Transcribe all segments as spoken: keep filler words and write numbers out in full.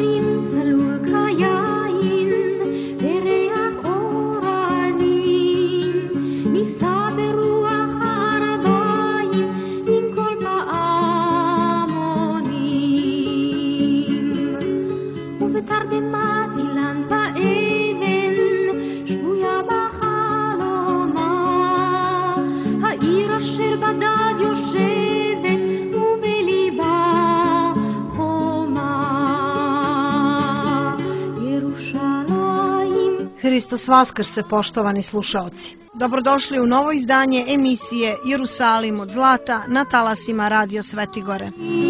Hristos Vaskrse, poštovani slušaoci. Dobrodošli u novo izdanje emisije Jerusalim od zlata na talasima Radio Svetigore.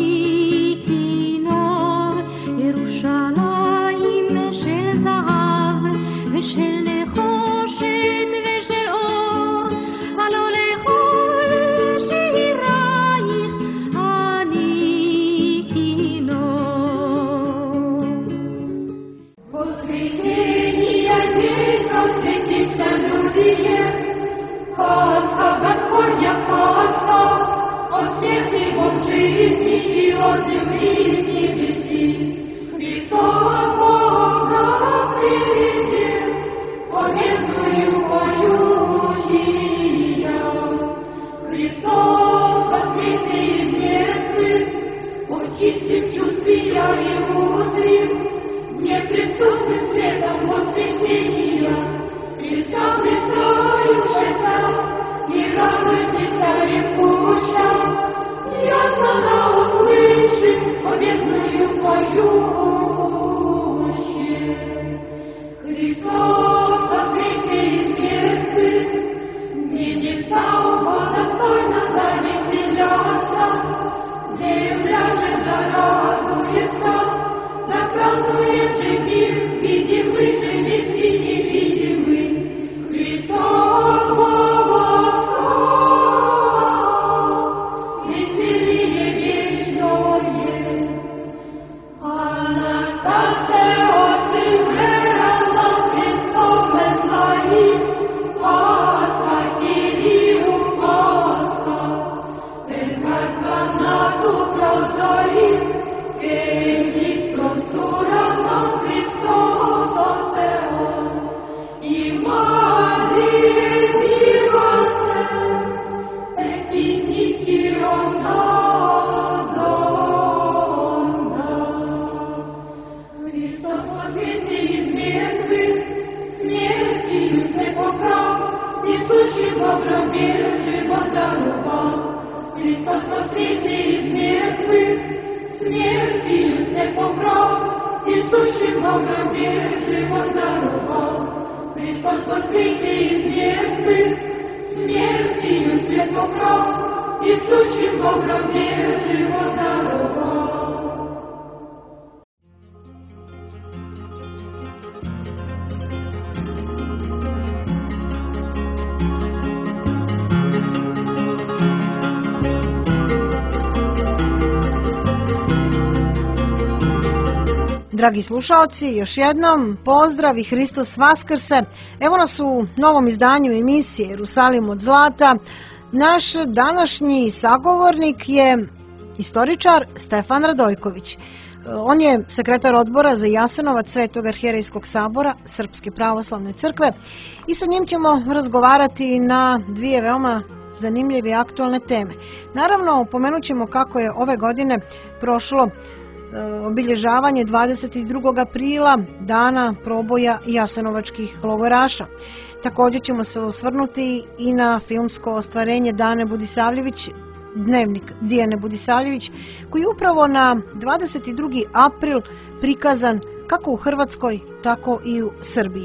Dragi slušaoci, još jednom pozdrav i Hristos Vaskrse. Evo nas u novom izdanju emisije Jerusalim od zlata. Naš današnji sagovornik je istoričar Stefan Radojković. On je sekretar odbora za Jasenovac Svetog arhijerejskog sabora Srpske pravoslavne crkve i sa njim ćemo razgovarati na dvije veoma zanimljive i aktualne teme. Naravno, pomenut ćemo kako je ove godine prošlo obilježavanje dvadeset drugog aprila, dana proboja jasenovačkih logoraša. Također ćemo se osvrnuti i na filmsko ostvarenje Dane Budisavljević, dnevnik Dijane Budisavljević, koji je upravo na dvadeset drugi april prikazan kako u Hrvatskoj, tako i u Srbiji.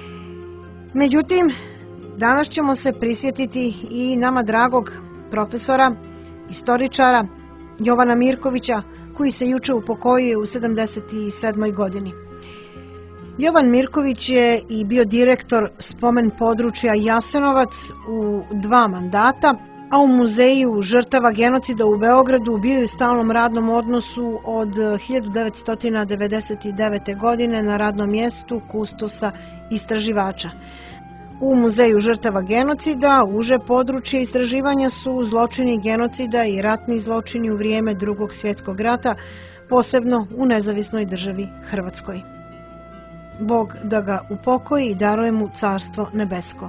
Međutim, danas ćemo se prisjetiti i nama dragog profesora, istoričara Jovana Mirkovića, koji se juče upokojio u sedamdeset sedmoj godini. Jovan Mirković je i bio direktor spomen područja Jasenovac u dva mandata, a u Muzeju žrtava genocida u Beogradu bio je u stalnom radnom odnosu od hiljadu devetsto devedeset devete. godine na radnom mjestu kustosa istraživača. U Muzeju žrtava genocida uže područje istraživanja su zločini genocida i ratni zločini u vrijeme Drugog svjetskog rata, posebno u nezavisnoj državi Hrvatskoj. Bog da ga upokoji i daruje mu carstvo nebesko.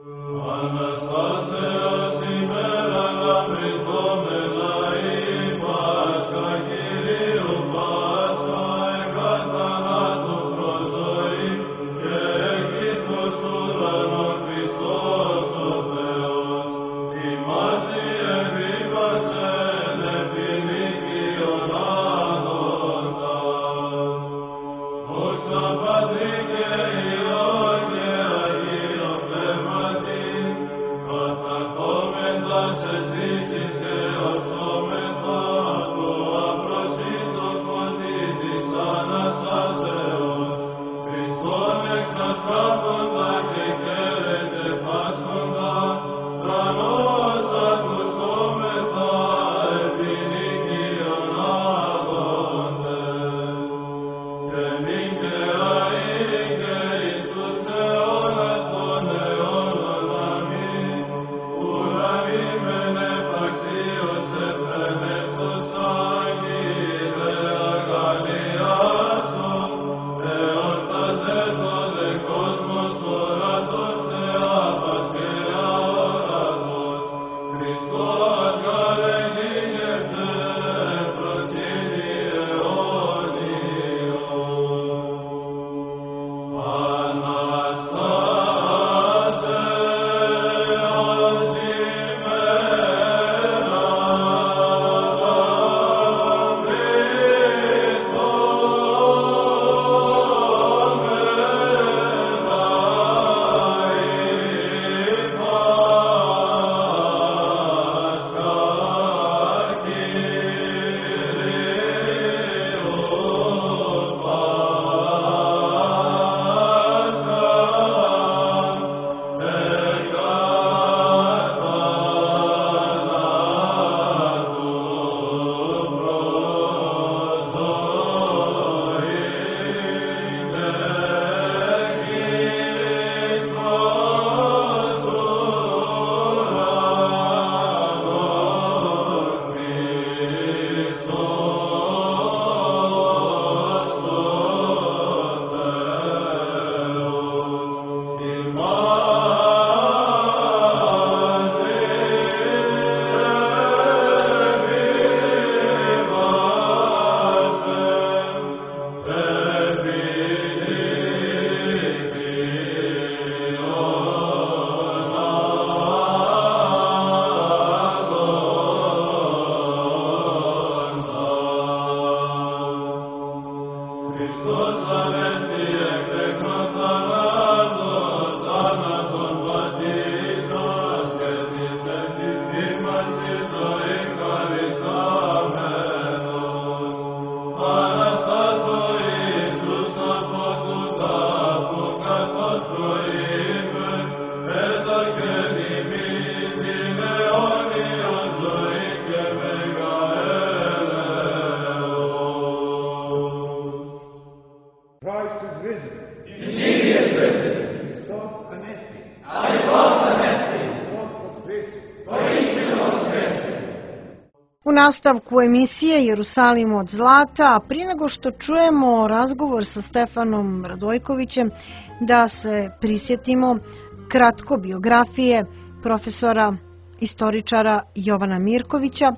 U nastavku emisije Jerusalim od zlata, prije nego što čujemo razgovor sa Stefanom Radojkovićem, da se prisjetimo kratko biografije profesora istoričara Jovana Mirkovića,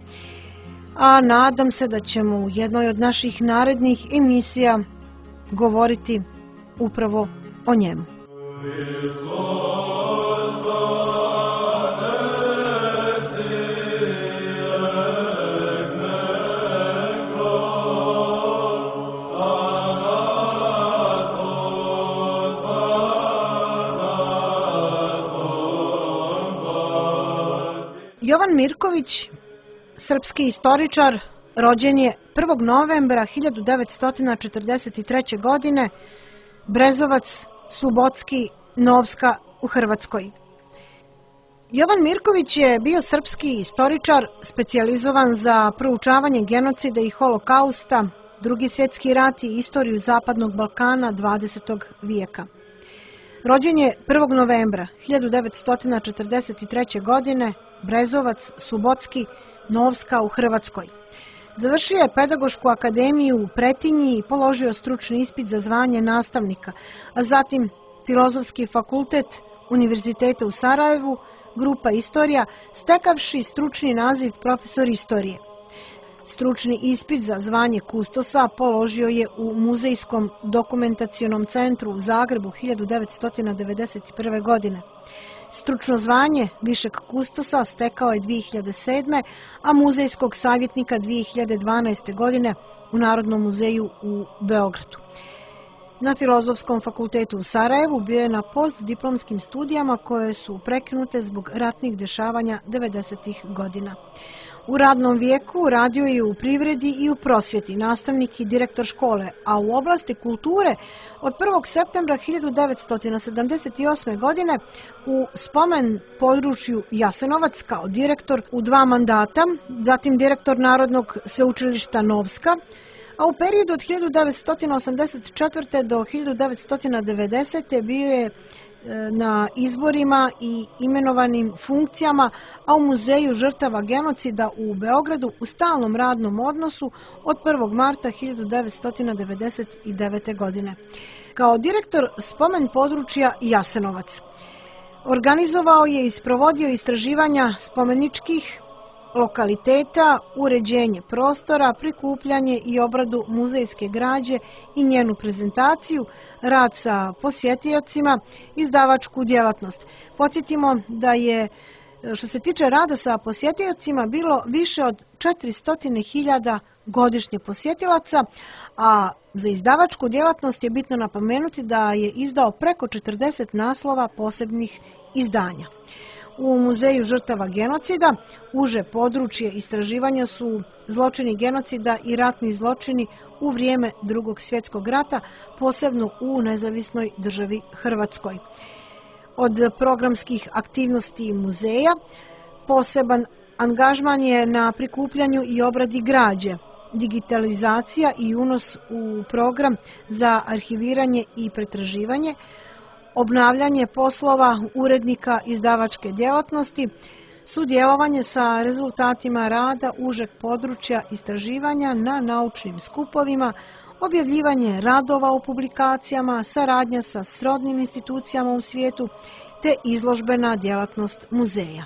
a nadam se da ćemo u jednoj od naših narednih emisija govoriti upravo o njemu. Jovan Mirković, srpski istoričar, rođen je prvog novembra hiljadu devetsto četrdeset treće. godine, Brezovac, Subotski, Novska u Hrvatskoj. Jovan Mirković je bio srpski istoričar specijalizovan za proučavanje genocida i holokausta, Drugi svjetski rat i istoriju Zapadnog Balkana dvadesetog vijeka. Rođen je prvog novembra hiljadu devetsto četrdeset treće. godine, Brezovac, Subotski, Novska u Hrvatskoj. Završio je Pedagošku akademiju u Pretinji i položio stručni ispit za zvanje nastavnika, a zatim Filozofski fakultet Univerziteta u Sarajevu, grupa Istorija, stekavši stručni naziv profesor istorije. Stručni ispit za zvanje kustosa položio je u Muzejskom dokumentacionom centru u Zagrebu hiljadu devetsto devedeset prve. godine. Stručno zvanje višeg kustosa stekao je dvije hiljade sedme. a muzejskog savjetnika dvije hiljade dvanaeste. godine u Narodnom muzeju u Beogradu. Na Filozofskom fakultetu u Sarajevu bio je na postdiplomskim studijama koje su prekinute zbog ratnih dešavanja devedesetih. godina. U radnom vijeku radio je u privredi i u prosvjeti, nastavnik i direktor škole, a u oblasti kulture od prvog septembra hiljadu devetsto sedamdeset osme. godine u spomen području Jasenovac kao direktor u dva mandata, zatim direktor Narodnog sveučilišta Novska, a u periodu od hiljadu devetsto osamdeset četvrte. do hiljadu devetsto devedesete. bio je na izborima i imenovanim funkcijama, a u Muzeju žrtava genocida u Beogradu u stalnom radnom odnosu od prvog marta hiljadu devetsto devedeset devete. godine. Kao direktor spomen područja Jasenovac organizovao je i sprovodio istraživanja spomeničkih lokaliteta, uređenje prostora, prikupljanje i obradu muzejske građe i njenu prezentaciju, rad sa posjetiocima, izdavačku djelatnost. Podsjetimo da je, što se tiče rada sa posjetiocima, bilo više od četiristo hiljada godišnje posjetilaca, a za izdavačku djelatnost je bitno napomenuti da je izdao preko četrdeset naslova posebnih izdanja. U Muzeju žrtava genocida uže područje istraživanja su zločini genocida i ratni zločini u vrijeme Drugog svjetskog rata, posebno u nezavisnoj državi Hrvatskoj. Od programskih aktivnosti muzeja poseban angažman je na prikupljanju i obradi građe, digitalizacija i unos u program za arhiviranje i pretraživanje, obnavljanje poslova urednika izdavačke djelatnosti, sudjelovanje sa rezultatima rada užeg područja istraživanja na naučnim skupovima, objavljivanje radova u publikacijama, saradnja sa srodnim institucijama u svijetu te izložbena djelatnost muzeja.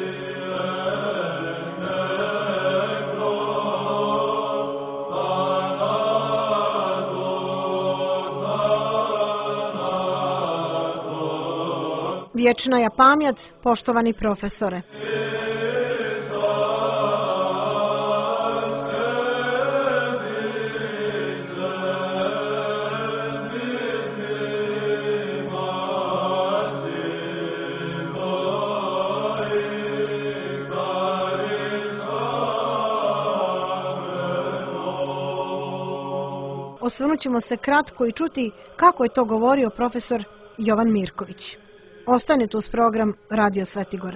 Vječna je pamjat, poštovani profesore. Osvrnut ćemo se kratko i čuti kako je to govorio profesor Jovan Mirković. Ostanite uz program Radio Svetigore.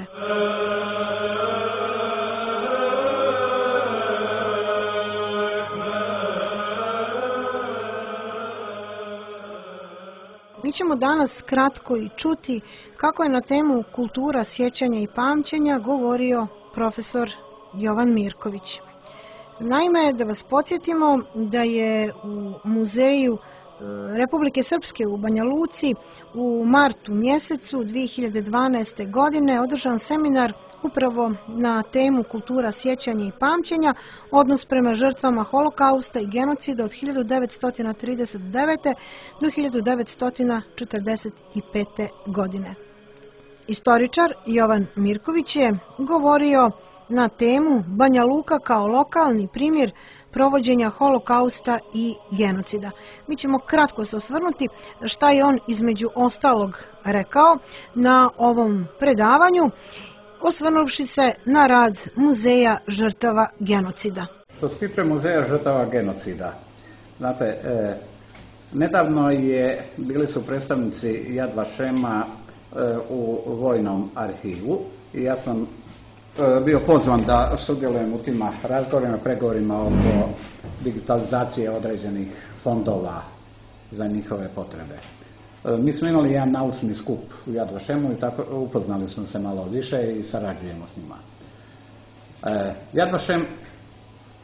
Mi ćemo danas kratko i čuti kako je na temu kultura sjećanja i pamćenja govorio profesor Jovan Mirković. Naime, da vas podsjetimo da je u Muzeju Republike Srpske u Banja Luci u martu mjesecu dvije hiljade dvanaeste. godine održan seminar upravo na temu kultura sjećanja i pamćenja, odnos prema žrtvama holokausta i genocida od hiljadu devetsto trideset devete. do hiljadu devetsto četrdeset pete. godine. Istoričar Jovan Mirković je govorio na temu Banja Luka kao lokalni primjer provođenja holokausta i genocida. Mi ćemo kratko se osvrnuti šta je on između ostalog rekao na ovom predavanju, osvrnuvši se na rad Muzeja žrtava genocida. Što se tiče Muzeja žrtava genocida, znate, e, nedavno je, bili su predstavnici Yad Vašema e, u vojnom arhivu i ja sam bio pozvan da sudjelujem u tim razgovorima, pregovorima oko digitalizacije određenih fondova za njihove potrebe. Mi smo imali jedan naučni skup u Yad Vašemu i tako upoznali smo se malo više i sarađujemo s njima. Yad Vašem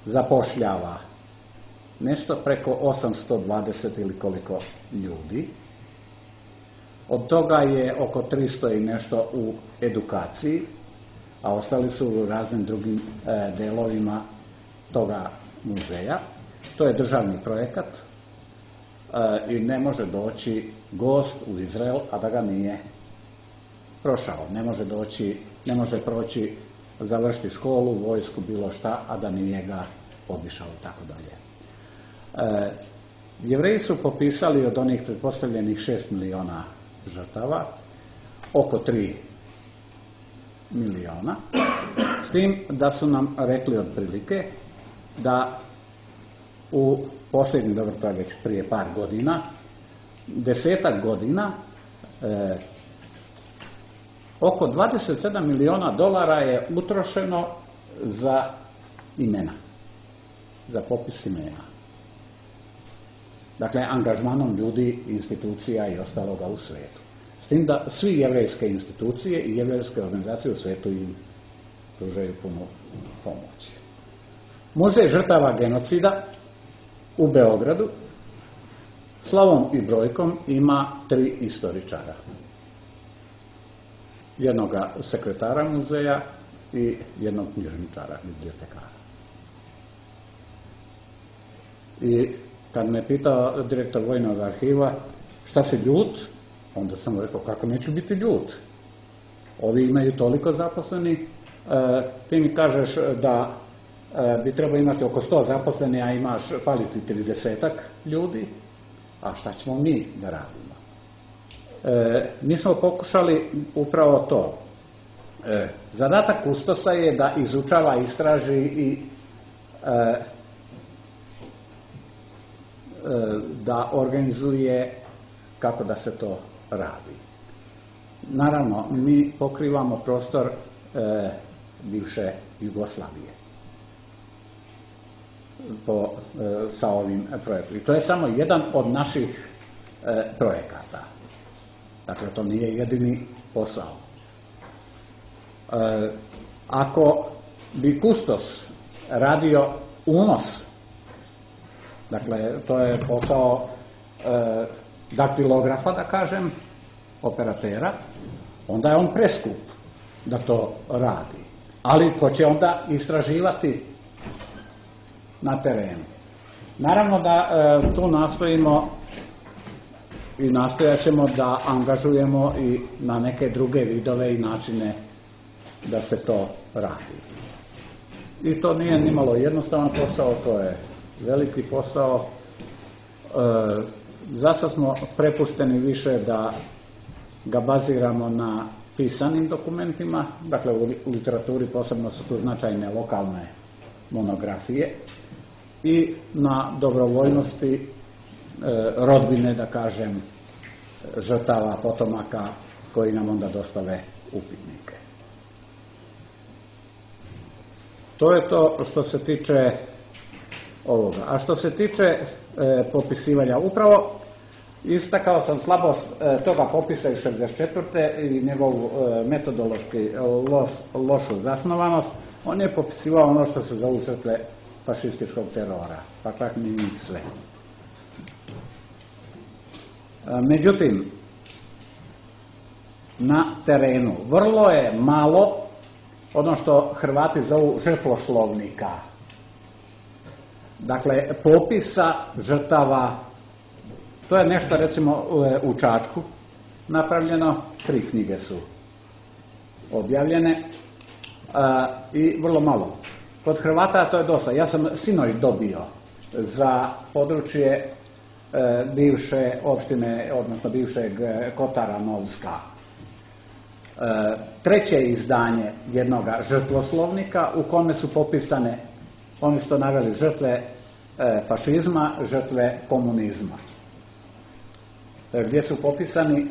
zapošljava nešto preko osamsto dvadeset ili koliko ljudi. Od toga je oko tristo i nešto u edukaciji, a ostali su u raznim drugim e, delovima toga muzeja. To je državni projekat e, i ne može doći gost u Izrael, a da ga nije prošao. Ne može doći, ne može proći, završiti školu, vojsku, bilo šta, a da nije ga obišao i tako dalje. E, Jevreji su popisali od onih pretpostavljenih šest miliona žrtava, oko tri miliona, s tim da su nam rekli otprilike da u posljednjih, dobro, to je već prije par godina, desetak godina, e, oko dvadeset sedam miliona dolara je utrošeno za imena, za popis imena. Dakle, angažmanom ljudi, institucija i ostaloga u svijetu. S tim da svi jevrejske institucije i jevrejske organizacije u svijetu im pružaju punu pomoć. Muzej žrtava genocida u Beogradu slovom i brojkom ima tri istoričara. Jednoga sekretara muzeja i jednog knjižničara, bibliotekara. I kad me pitao direktor Vojnog arhiva šta si ljut, onda sam mu rekao kako neću biti ljut. Ovi imaju toliko zaposleni, e, ti mi kažeš da e, bi trebao imati oko sto zaposleni, a imaš faliti tridesetak ljudi, a šta ćemo mi da radimo? E, mi smo pokušali upravo to. E, zadatak kustosa je da izučava, istraži i e, da organizuje kako da se to radi. Naravno, mi pokrivamo prostor e, bivše Jugoslavije po, e, sa ovim projektom. I to je samo jedan od naših e, projekata. Dakle, to nije jedini posao. E, ako bi kustos radio unos, dakle, to je posao e, daktilografa, da kažem, operatera, onda je on preskup da to radi. Ali ko će onda istraživati na terenu? Naravno da e, tu nastojimo i nastojat ćemo da angažujemo i na neke druge vidove i načine da se to radi. I to nije nimalo jednostavan posao, to je veliki posao. E, Zasad smo prepušteni više da ga baziramo na pisanim dokumentima, dakle u literaturi posebno su tu značajne lokalne monografije i na dobrovoljnosti e, rodbine, da kažem, žrtava, potomaka koji nam onda dostave upitnike. To je to što se tiče ovoga. A što se tiče e, popisivanja, upravo istakao sam slabost e, toga popisa iz šezdeset četvrte i njegovu e, metodološki loš, lošu zasnovanost. On je popisivao ono što se zovu žrtve fašističkog terora, pa čak ni njih sve. E, međutim, na terenu vrlo je malo ono što Hrvati zovu žrtvoslovnika. Dakle, popisa žrtava, to je nešto recimo u Čačku napravljeno, tri knjige su objavljene a, i vrlo malo. Kod Hrvata to je dosta. Ja sam sinoć dobio za područje e, bivše opštine, odnosno bivšeg Kotara Novska, e, treće izdanje jednoga žrtvoslovnika u kome su popisane, oni su to naveli, žrtve e, fašizma, žrtve komunizma, e, gdje su popisani,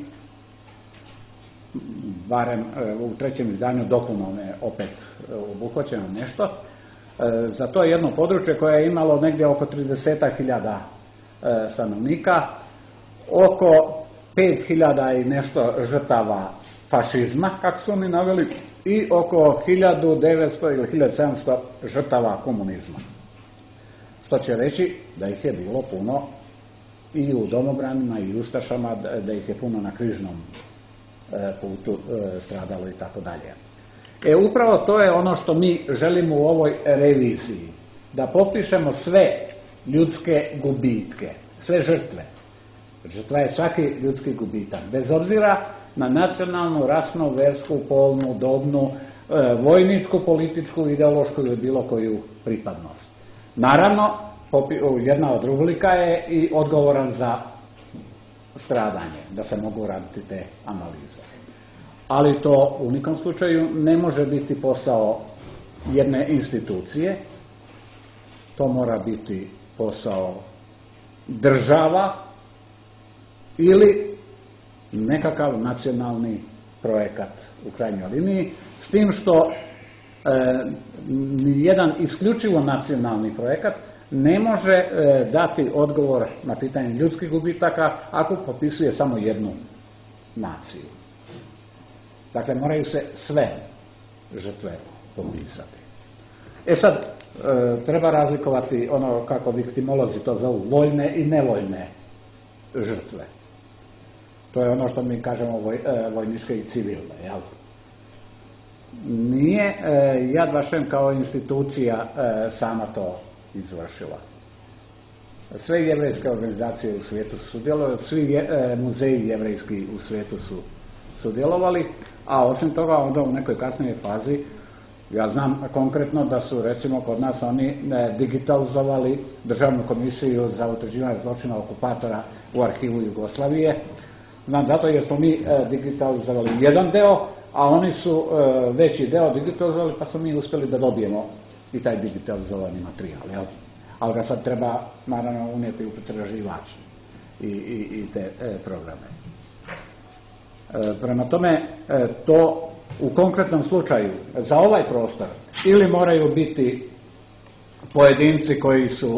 barem e, u trećem izdanju dopunom je opet e, obuhvaćeno nešto, e, za to jedno područje koje je imalo negdje oko trideset hiljada e, stanovnika, oko pet hiljada i nešto žrtava fašizma, kako su oni naveli, i oko hiljadu devetsto ili hiljadu sedamsto žrtava komunizma. što će reći da ih je bilo puno i u domobranima i u ustašama, da ih je puno na križnom putu stradalo i tako dalje. E upravo to je ono što mi želimo u ovoj reviziji, da popišemo sve ljudske gubitke, sve žrtve. Žrtva je svaki ljudski gubitak, bez obzira na nacionalnu, rasnu, versku, polnu, dobnu, vojničku, političku, ideološku ili bilo koju pripadnost. Naravno, jedna od rubrika je i odgovoran za stradanje, da se mogu raditi te analize. Ali to u nikom slučaju ne može biti posao jedne institucije, to mora biti posao država ili nekakav nacionalni projekat u krajnjoj liniji, s tim što e, jedan isključivo nacionalni projekat ne može e, dati odgovor na pitanje ljudskih gubitaka ako popisuje samo jednu naciju. Dakle, moraju se sve žrtve popisati. E sad, e, treba razlikovati ono kako viktimolozi to zovu, voljne i nevoljne žrtve. To je ono što mi kažemo voj, e, vojničke i civilne, jel? Nije e, Yad Vashem kao institucija e, sama to izvršila. Sve jevrejske organizacije u svijetu su sudjelovali, svi je, e, muzeji jevrejski u svijetu su sudjelovali, a osim toga onda u nekoj kasnijoj fazi, ja znam konkretno da su recimo kod nas oni e, digitalizovali Državnu komisiju za utvrđivanje zločina okupatora u arhivu Jugoslavije. Znam zato jer smo mi e, digitalizovali jedan deo, a oni su e, veći deo digitalizovali, pa smo mi uspjeli da dobijemo i taj digitalizovani materijal. Jel? Ali ga sad treba naravno unijeti u pretraživač i, i, i te e, programe. E, prema tome, e, to u konkretnom slučaju za ovaj prostor ili moraju biti pojedinci koji su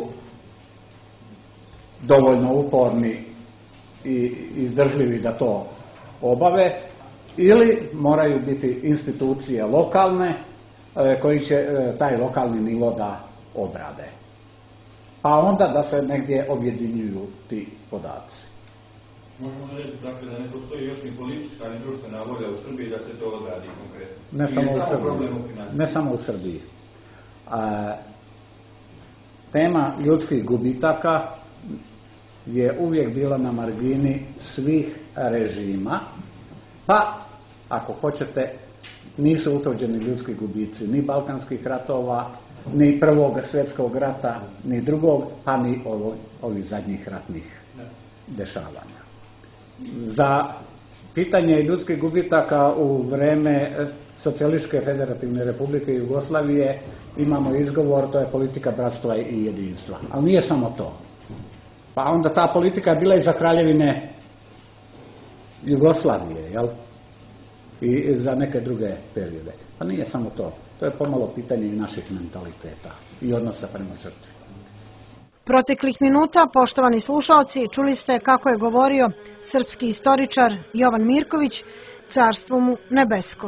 dovoljno uporni i izdržljivi da to obave, ili moraju biti institucije lokalne e, koji će e, taj lokalni nivo da obrade. Pa onda da se negdje objedinjuju ti podaci. Možemo reći dakle, da ne postoji još ni politička ni društvena volja u Srbiji da se to odradi konkretno. Ne samo u Srbiji. Ne samo u Srbiji. A, tema ljudskih gubitaka je uvijek bila na margini svih režima, pa ako hoćete nisu utvrđeni ljudski gubici ni balkanskih ratova, ni prvog svjetskog rata, ni drugog, pa ni ovo, ovih zadnjih ratnih dešavanja. Za pitanje ljudskih gubitaka u vreme Socijalističke federativne republike Jugoslavije imamo izgovor, to je politika bratstva i jedinstva. Ali nije samo to. Pa onda ta politika je bila i za kraljevine Jugoslavije, jel? I za neke druge periode. Pa nije samo to. To je pomalo pitanje i naših mentaliteta i odnosa prema žrtvi. Proteklih minuta, poštovani slušalci, čuli ste kako je govorio srpski istoričar Jovan Mirković, carstvo mu nebesko.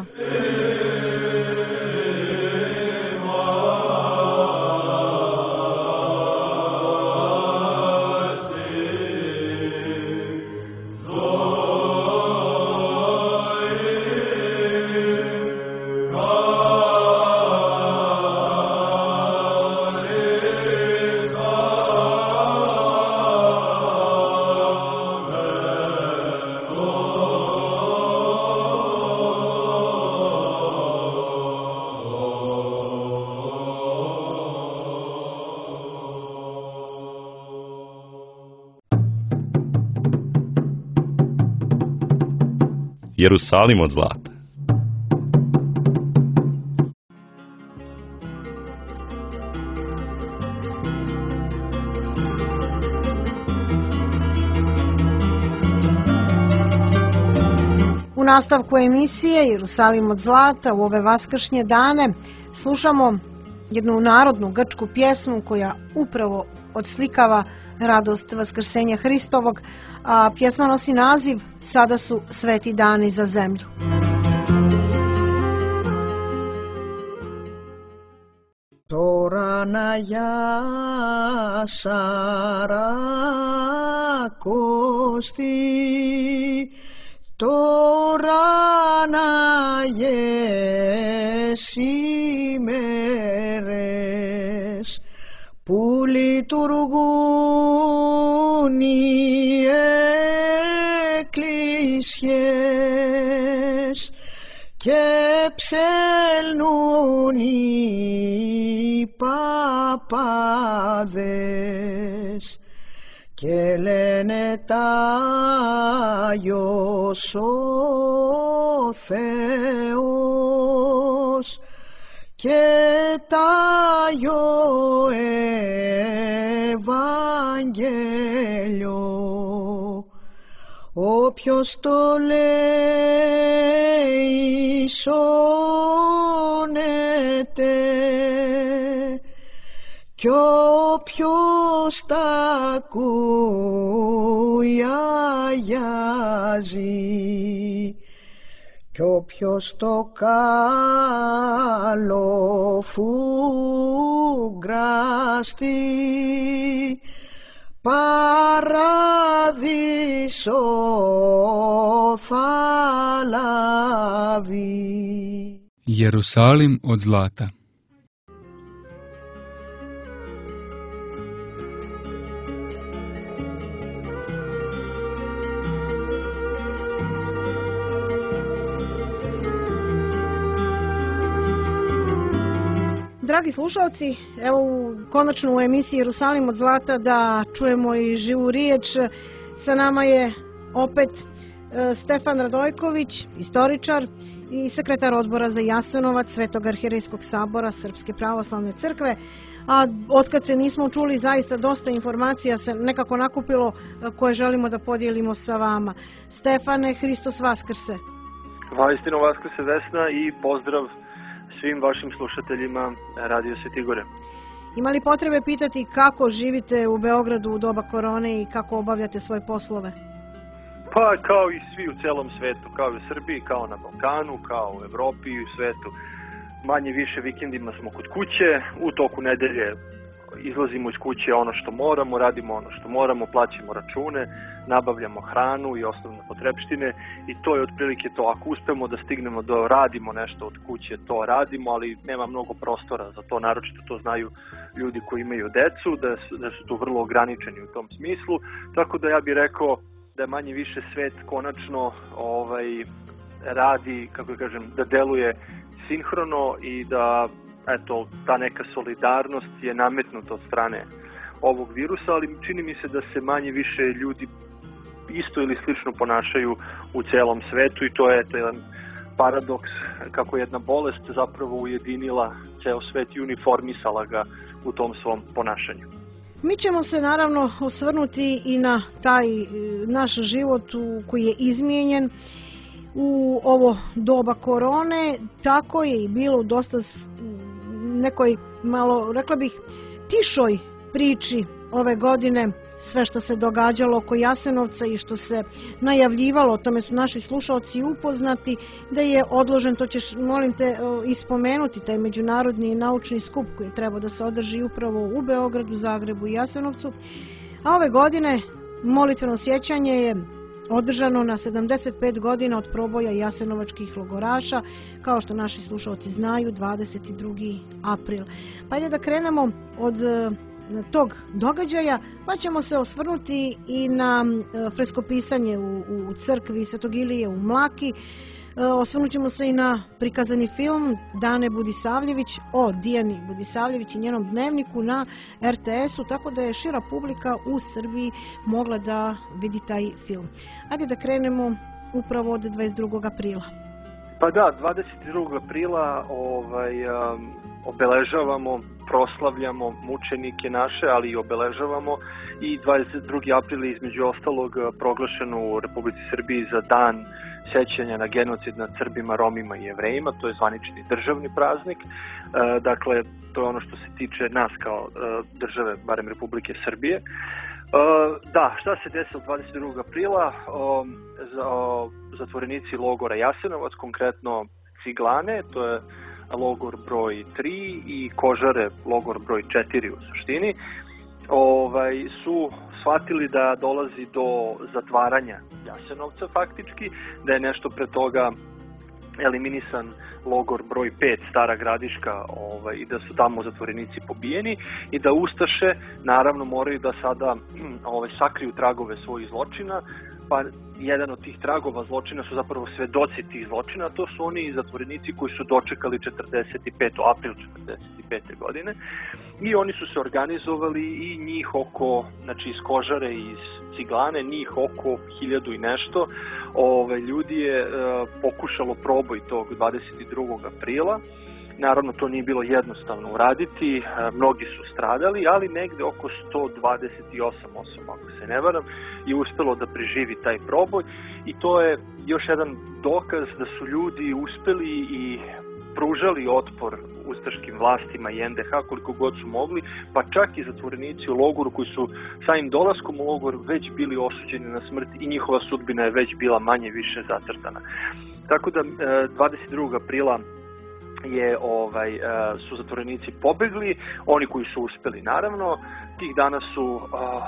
Jerusalim od zlata. U nastavku emisije Jerusalim od zlata u ove vaskršnje dane slušamo jednu narodnu grčku pjesmu koja upravo odslikava radost Vaskrsenja Hristovog, a pjesma nosi naziv Sada su sveti dani za zemlju. Tora rana jasara kosti, to rana jesi meres, που λειτουργούν οι εκκλησίες και ψέλνουν οι παπάδες και λένε Τάιος ο Θεός και Τάιο Ευαγγέλιο. Όποιος το λέει σώνεται κι όποιος τα ακούει αγιάζει κι όποιος το καλό φουγκράστη παράδεισο θα λάβει. Jerusalim od zlata. Dragi slušalci, evo konačno u emisiji Jerusalim od zlata da čujemo i živu riječ. Sa nama je opet Stefan Radojković, istoričar i sekretar odbora za Jasenovac Svetog arhijerejskog sabora Srpske pravoslavne crkve. A otkad se nismo čuli, zaista dosta informacija se nekako nakupilo koje želimo da podijelimo sa vama. Stefane, Hristos Vaskrse. Vaistinu Vaskrse Vesna i pozdrav svim vašim slušateljima Radio Svetigore. Ima li potrebe pitati kako živite u Beogradu u doba korone i kako obavljate svoje poslove? Pa kao i svi u celom svetu, kao i u Srbiji, kao na Balkanu, kao u Evropi i u svetu. Manje više vikendima smo kod kuće, u toku nedelje izlazimo iz kuće ono što moramo, radimo ono što moramo, plaćamo račune, nabavljamo hranu i osnovne potrepštine i to je otprilike to. Ako uspemo da stignemo da radimo nešto od kuće, to radimo, ali nema mnogo prostora za to, naročito to znaju ljudi koji imaju decu, da su, da su tu vrlo ograničeni u tom smislu, tako da ja bih rekao da je manje više svet konačno ovaj, radi, kako kažem, da deluje sinhrono i da eto, ta neka solidarnost je nametnuta od strane ovog virusa, ali čini mi se da se manje više ljudi isto ili slično ponašaju u celom svetu i to je eto, jedan paradoks kako jedna bolest zapravo ujedinila ceo svet i uniformisala ga u tom svom ponašanju. Mi ćemo se naravno osvrnuti i na taj naš život koji je izmijenjen u ovo doba korone. Tako je i bilo u dosta nekoj malo, rekla bih, tišoj priči ove godine, sve što se događalo oko Jasenovca i što se najavljivalo, o tome su naši slušalci upoznati, da je odložen, to ćeš, molim te, ispomenuti, taj međunarodni naučni skup koji treba da se održi upravo u Beogradu, Zagrebu i Jasenovcu. A ove godine molitveno sjećanje je održano na sedamdeset pet godina od proboja jasenovačkih logoraša, kao što naši slušalci znaju, dvadeset drugi april. Pa ajde da krenemo od tog događaja, pa ćemo se osvrnuti i na freskopisanje u, u crkvi Svetog Ilije u Mlaki. Osvrnut ćemo se i na prikazani film Dane Budisavljević o Dijani Budisavljević i njenom dnevniku na er te esu, tako da je šira publika u Srbiji mogla da vidi taj film. Ajde da krenemo upravo od dvadeset drugog aprila. Pa da, dvadeset drugog aprila ovaj, um, obeležavamo, proslavljamo mučenike naše, ali i obeležavamo i dvadeset drugi april je između ostalog proglašen u Republici Srbiji za dan sećanja na genocid nad Srbima, Romima i Jevrejima, to je zvanični državni praznik. E, dakle, to je ono što se tiče nas kao e, države, barem Republike Srbije. E, da, šta se desilo dvadeset drugog aprila? O, za, o, zatvorenici logora Jasenovac, konkretno Ciglane, to je logor broj tri i Kožare logor broj četiri u suštini, ovaj, su shvatili da dolazi do zatvaranja Jasenovca faktički, da je nešto pre toga eliminisan logor broj pet Stara Gradiška, ovaj, i da su tamo zatvorenici pobijeni i da ustaše naravno moraju da sada ovaj, sakriju tragove svojih zločina, pa jedan od tih tragova zločina su zapravo svedoci tih zločina, to su oni zatvorenici koji su dočekali četrdeset pete april četrdeset pete godine i oni su se organizovali i njih oko, znači iz Kožare i iz Ciglane, njih oko hiljadu i nešto ove, ljudi je e, pokušalo proboj tog dvadeset drugog aprila. Naravno, to nije bilo jednostavno uraditi, mnogi su stradali, ali negde oko sto dvadeset osam osoba, ako se ne varam, je uspelo da preživi taj proboj i to je još jedan dokaz da su ljudi uspeli i pružali otpor ustaškim vlastima i en de ha koliko god su mogli, pa čak i zatvorenici u logoru koji su samim dolaskom u logor već bili osuđeni na smrt i njihova sudbina je već bila manje više zacrtana. Tako da dvadeset drugog aprila je ovaj su zatvorenici pobegli, oni koji su uspeli naravno. Tih dana su uh,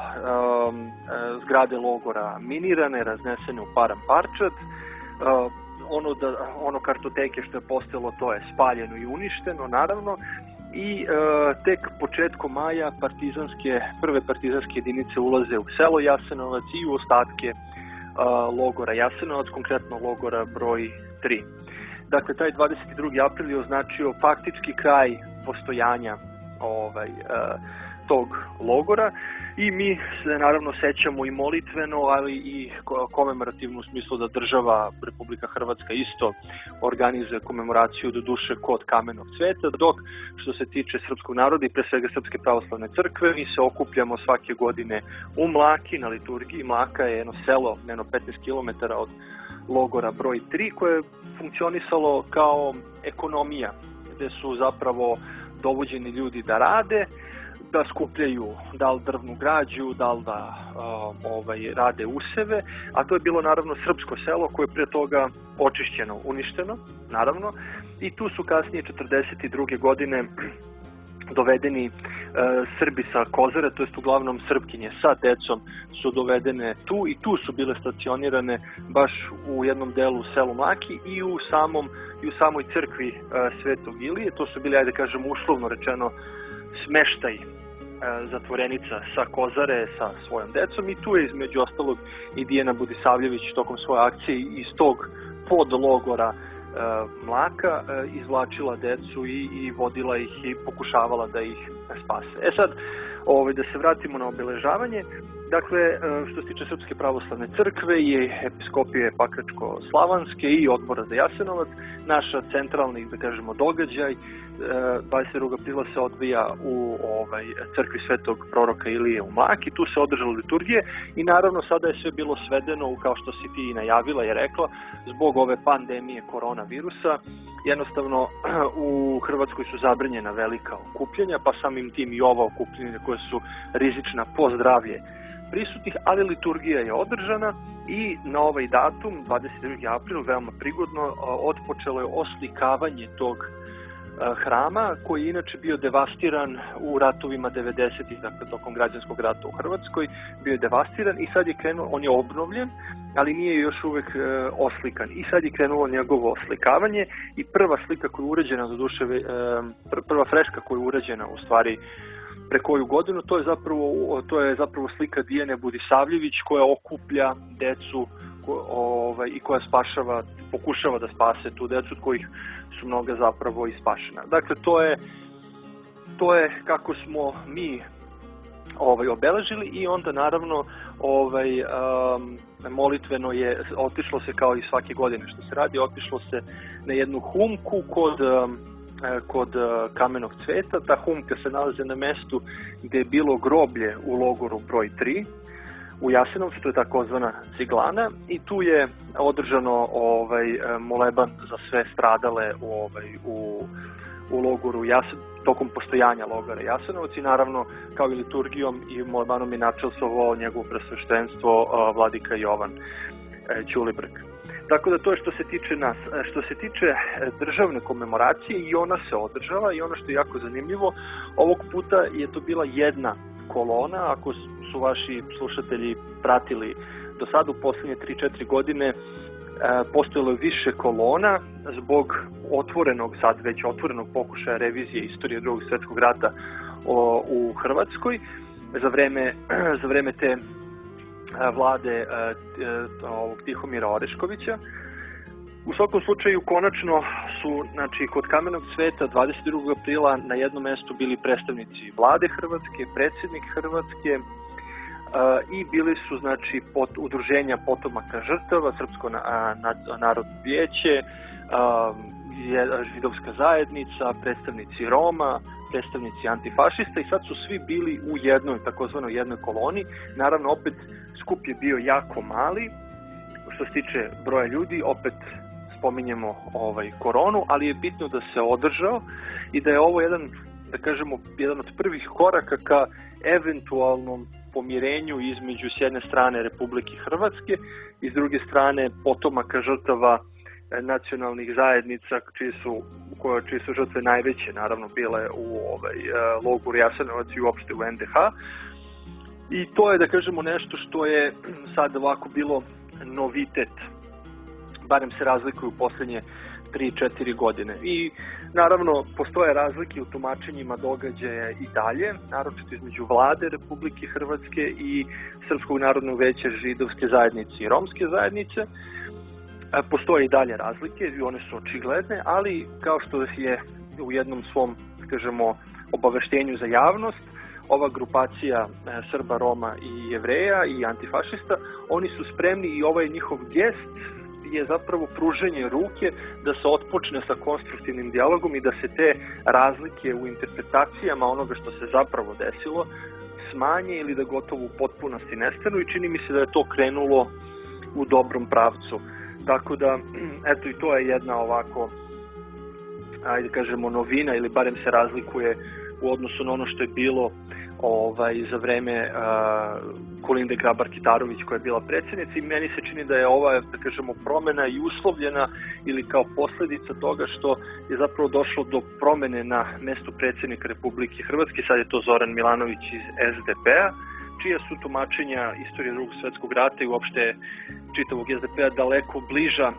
um, zgrade logora minirane, raznesene u param parčad. Uh, ono da ono kartoteke što je postojalo, to je spaljeno i uništeno naravno. I uh, tek početkom maja partizanske prve partizanske jedinice ulaze u selo Jasenovac i u ostatke uh, logora Jasenovac, konkretno logora broj tri. Dakle, taj dvadeset drugi april je označio faktički kraj postojanja ovaj, e, tog logora i mi se naravno sećamo i molitveno, ali i komemorativno u smislu da država Republika Hrvatska isto organizuje komemoraciju do duše kod Kamenog cveta, dok što se tiče srpskog naroda i pre svega Srpske pravoslavne crkve, mi se okupljamo svake godine u Mlaki na liturgiji. Mlaka je jedno selo, jedno petnaest kilometara od logora broj tri, koje je funkcionisalo kao ekonomija, gde su zapravo dovođeni ljudi da rade, da skupljaju da li drvnu građu, da li da uh, ovaj, rade useve, a to je bilo naravno srpsko selo koje je pre toga očišćeno, uništeno, naravno, i tu su kasnije četrdeset druge godine dovedeni e, Srbi sa Kozare, to jest uglavnom Srpkinje sa decom su dovedene tu i tu su bile stacionirane baš u jednom delu u selu Mlaki i u samom i u samoj crkvi e, Svetog Ilije. To su bili, ajde kažem, uslovno rečeno smeštaj e, zatvorenica sa Kozare sa svojom decom i tu je između ostalog i Dijana Budisavljević tokom svoje akcije iz tog podlogora Mlaka izvlačila decu i, i vodila ih i pokušavala da ih spase. E sad, ovaj, da se vratimo na obeležavanje. Dakle, što se tiče Srpske pravoslavne crkve i episkopije Pakračko-Slavanske i odbora za Jasenovac, naša centralni, da kažemo, događaj dvadeset drugog aprila se odvija u ovaj, crkvi Svetog proroka Ilije u Mlaki. Tu se održala liturgije i naravno sada je sve bilo svedeno, kao što si ti najavila i rekla, zbog ove pandemije koronavirusa. Jednostavno u Hrvatskoj su zabranjena velika okupljanja, pa samim tim i ova okupljanja koja su rizična po zdravlje prisutnih, ali liturgija je održana i na ovaj datum, dvadeset drugi april, veoma prigodno, otpočelo je oslikavanje tog hrama, koji je inače bio devastiran u ratovima devedesetih, dakle tokom građanskog rata u Hrvatskoj, bio je devastiran i sad je krenuo, on je obnovljen, ali nije još uvek e, oslikan. I sad je krenulo njegovo oslikavanje i prva slika koja je urađena, do duše, e, prva freška koja je urađena u stvari pre koju godinu, to je zapravo, to je zapravo slika Dijane Budisavljević koja okuplja decu ko, ovaj, i koja spašava, pokušava da spase tu decu od kojih su mnoga zapravo i spašena. Dakle, to je, to je kako smo mi ovaj, obeležili i onda naravno ovaj, um, molitveno je, otišlo se kao i svake godine što se radi, otišlo se na jednu humku kod um, kod Kamenog cveta. Ta humka se nalazi na mestu gde je bilo groblje u logoru broj tri u Jasenovcu, to je takozvana Ciglana, i tu je održano ovaj moleban za sve stradale ovaj u u logoru Jasen, tokom postojanja logora Jasenovac i naravno kao i liturgijom i molebanom je načastvovao njegovo presveštenstvo vladika Jovan Ćulibrk. Tako da to je što se tiče nas. Što se tiče državne komemoracije, i ona se održava, i ono što je jako zanimljivo, ovog puta je to bila jedna kolona. Ako su vaši slušatelji pratili do sada u posljednje tri četiri godine, postojalo je više kolona zbog otvorenog, sad već otvorenog pokušaja revizije istorije Drugog svjetskog rata u Hrvatskoj za vreme, za vreme te vlade ovog Tihomira Oreškovića. U svakom slučaju, konačno su, znači, kod Kamenog cveta dvadeset drugog aprila na jednom mjestu bili predstavnici vlade Hrvatske, predsjednik Hrvatske, Uh, i bili su, znači, pot, udruženja potomaka žrtava, Srpsko na, na, narodno vijeće, uh, židovska zajednica, predstavnici Roma, predstavnici antifašista, i sad su svi bili u jednoj, takozvanoj jednoj koloni. Naravno, opet skup je bio jako mali, što se tiče broja ljudi, opet spominjemo ovaj koronu, ali je bitno da se održao i da je ovo jedan, da kažemo, jedan od prvih koraka ka eventualnom pomirenju između s jedne strane Republike Hrvatske i s druge strane potomaka žrtava nacionalnih zajednica, čiji su, koje, čiji su žrtve najveće naravno bile u ovaj, logoru Jasenovac i uopšte u en de ha. I to je, da kažemo, nešto što je sad ovako bilo novitet, barem se razlikuju u posljednje tri četiri godine. I naravno postoje razlike u tumačenjima događaja i dalje, naročito između vlade Republike Hrvatske i Srpskog narodnog veća, židovske zajednice i romske zajednice. Postoje i dalje razlike i one su očigledne, ali kao što je u jednom svom, kažemo, obaveštenju za javnost, ova grupacija Srba, Roma i Jevreja i antifašista, oni su spremni i ovaj njihov gest je zapravo pruženje ruke da se otpočne sa konstruktivnim dijalogom i da se te razlike u interpretacijama onoga što se zapravo desilo smanje ili da gotovo u potpunosti nestanu, i čini mi se da je to krenulo u dobrom pravcu. Tako da, eto, i to je jedna ovako, ajde kažemo, novina, ili barem se razlikuje u odnosu na ono što je bilo ovaj, za vreme uh, Kolinde Grabar-Kitarović, koja je bila predsjednica, i meni se čini da je ova, da kažemo, promjena i uslovljena ili kao posljedica toga što je zapravo došlo do promjene na mjestu predsjednika Republike Hrvatske. Sad je to Zoran Milanović iz es de pe-a, čija su tumačenja istorije Drugog svjetskog rata i uopšte čitavog es de pe-a daleko bliža uh,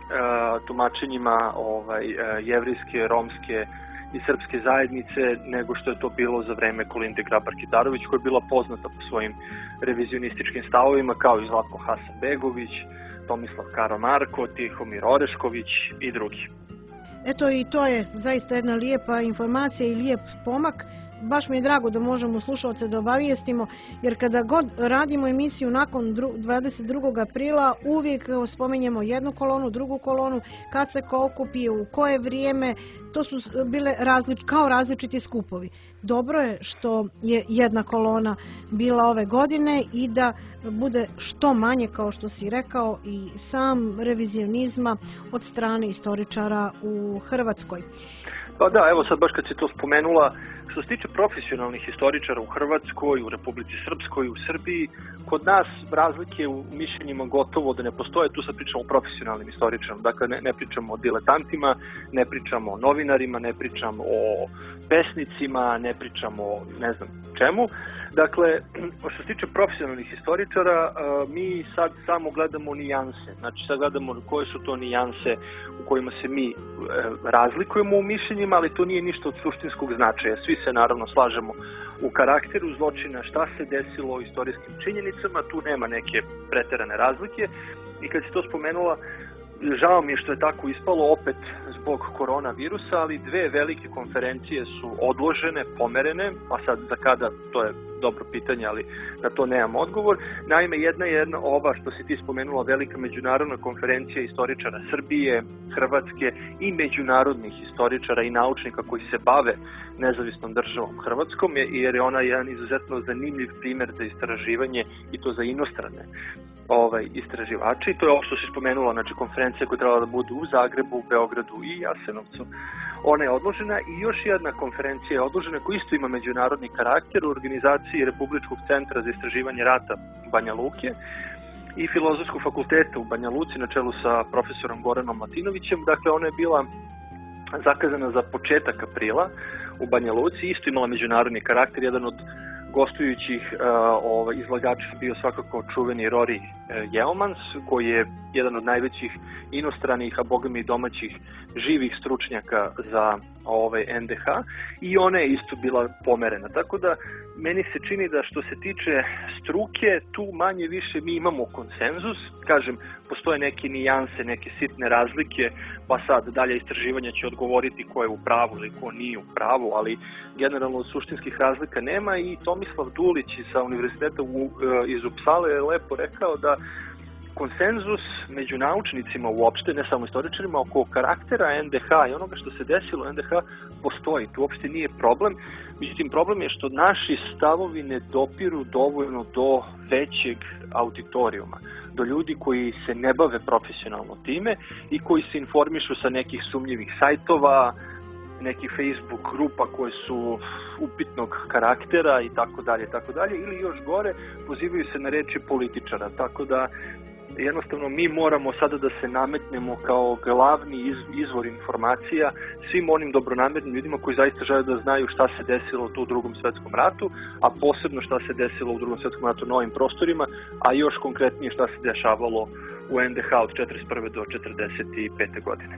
tumačenjima ovaj, uh, jevrijske, romske i srpske zajednice nego što je to bilo za vreme Kolinde Grabar-Kitarović, koja je bila poznata po svojim revizionističkim stavovima, kao i Zlatko Hasanbegović, Tomislav Karamarko, Tihomir Orešković i drugi. Eto, i to je zaista jedna lijepa informacija i lijep pomak. Baš mi je drago da možemo slušalce da obavijestimo, jer kada god radimo emisiju nakon dvadeset drugog aprila, uvijek spominjemo jednu kolonu, drugu kolonu, kad se ko okupi, u koje vrijeme. To su bile različ, kao različiti skupovi. Dobro je što je jedna kolona bila ove godine i da bude što manje, kao što si rekao, i sam revizionizma od strane istoričara u Hrvatskoj. Pa da, evo sad baš kad si to spomenula, što se tiče profesionalnih istoričara u Hrvatskoj, u Republici Srpskoj, u Srbiji, kod nas razlike u mišljenjima gotovo da ne postoje. Tu sad pričamo o profesionalnim istoričarima, dakle ne, ne pričamo o diletantima, ne pričamo o novinarima, ne pričamo o pesnicima, ne pričamo o ne znam čemu. Dakle, što se tiče profesionalnih istoričara, mi sad samo gledamo nijanse. Znači sad gledamo koje su to nijanse u kojima se mi razlikujemo u mišljenjima, ali to nije ništa od suštinskog značaja. Svi se naravno slažemo u karakteru zločina, šta se desilo u istorijskim činjenicama, tu nema neke preterane razlike. I kad si to spomenula, žao mi je što je tako ispalo, opet zbog koronavirusa, ali dve velike konferencije su odložene, pomerene, a sad za kada, to je dobro pitanje, ali na to nemam odgovor. Naime, jedna je jedna ova što si ti spomenula, velika međunarodna konferencija istoričara Srbije, Hrvatske i međunarodnih istoričara i naučnika koji se bave nezavisnom državom Hrvatskom, jer je ona jedan izuzetno zanimljiv primjer za istraživanje, i to za inostrane ovaj, istraživači. To je ovo što si spomenula, znači konferencija koja trebala da bude u Zagrebu, Beogradu i Jasenovcu. Ona je odložena, i još jedna konferencija je odložena koja isto ima međunarodni karakter u organizaciji Republičkog centra za istraživanje rata Banja Luke, i Filozofskog fakulteta u Banja Luci na čelu sa profesorom Goranom Latinovićem. Dakle, ona je bila zakazana za početak aprila u Banja Luci, isto imala međunarodni karakter. Jedan od gostujućih uh, ovaj, izlagača bio svakako čuveni Rory uh, Yeomans, koji je jedan od najvećih inostranih, a bogami i domaćih živih stručnjaka za ovaj N D H, i ona je isto bila pomerena. Tako da meni se čini da što se tiče struke, tu manje više mi imamo konsenzus. Kažem, postoje neke nijanse, neke sitne razlike, pa sad dalje istraživanja će odgovoriti ko je u pravu ili ko nije u pravu, ali generalno suštinskih razlika nema. I Tomislav Dulić sa univerziteta u, iz Upsale je lepo rekao da konsenzus među naučnicima uopšte, ne samo istoričarima, oko karaktera N D H i onoga što se desilo N D H postoji. Tu uopšte nije problem. Međutim, problem je što naši stavovi ne dopiru dovoljno do većeg auditorijuma, do ljudi koji se ne bave profesionalno time i koji se informišu sa nekih sumnjivih sajtova, nekih Facebook grupa koje su upitnog karaktera i tako dalje, tako dalje, ili još gore, pozivaju se na reči političara. Tako da jednostavno mi moramo sada da se nametnemo kao glavni izvor informacija svim onim dobronamernim ljudima koji zaista žele da znaju šta se desilo tu u Drugom svetskom ratu, a posebno šta se desilo u Drugom svetskom ratu na ovim prostorima, a još konkretnije šta se dešavalo u N D H od četrdeset prve do četrdeset pete godine.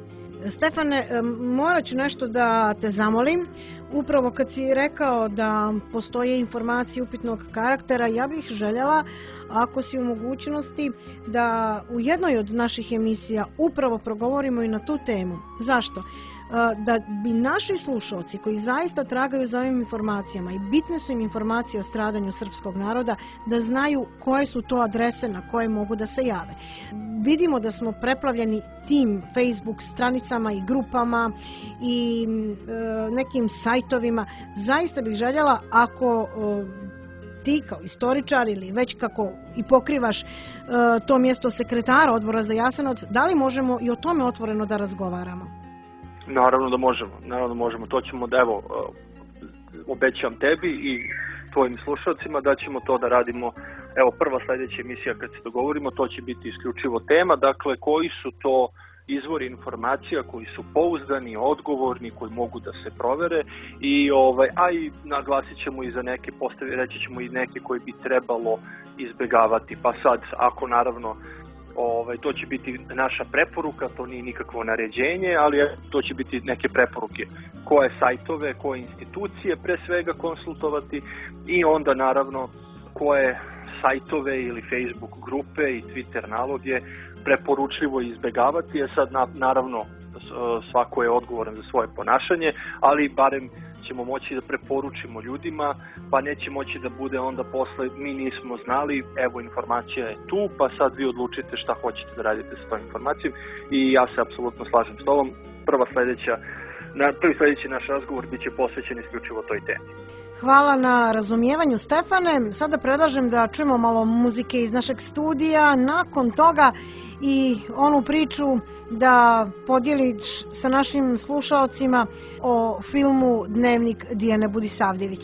Stefane, morat ću nešto da te zamolim. Upravo kad si rekao da postoje informacije upitnog karaktera, ja bih željela, ako si u mogućnosti, da u jednoj od naših emisija upravo progovorimo i na tu temu. Zašto? Da bi naši slušalci koji zaista tragaju za ovim informacijama i bitne su im informacije o stradanju srpskog naroda, da znaju koje su to adrese na koje mogu da se jave. Vidimo da smo preplavljeni tim Facebook stranicama i grupama i e, nekim sajtovima. Zaista bih željela, ako e, ti kao istoričar ili već kako i pokrivaš e, to mjesto sekretara Odbora za Jasenovac, da li možemo i o tome otvoreno da razgovaramo? Naravno da možemo, naravno da možemo. To ćemo da, evo, obećam tebi i tvojim slušalcima da ćemo to da radimo. Evo, prva sljedeća emisija kad se dogovorimo, to će biti isključivo tema, dakle, koji su to izvori informacija koji su pouzdani, odgovorni, koji mogu da se provere, i ovaj, a i naglasit ćemo i za neke postavi, reći ćemo i neke koji bi trebalo izbegavati. Pa sad, ako naravno Ovaj, to će biti naša preporuka, to nije nikakvo naređenje, ali to će biti neke preporuke. Koje sajtove, koje institucije pre svega konsultovati, i onda naravno koje sajtove ili Facebook grupe i Twitter naloge preporučljivo izbegavati. Je sad na, naravno svako je odgovoran za svoje ponašanje, ali barem ćemo moći da preporučimo ljudima, pa neće moći da bude onda posle mi nismo znali, evo informacija je tu, pa sad vi odlučite šta hoćete da radite sa tom informacijom. I ja se apsolutno slažem s tobom. Prva sledeća, na, prvi sledeći naš razgovor biće posvećen isključivo toj temi. Hvala na razumijevanju, Stefane. Sada predlažem da čujemo malo muzike iz našeg studija, nakon toga i onu priču da podijeliš sa našim slušalcima o filmu Dnevnik Dijane Budisavljević.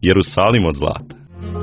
Jerusalim od zlata.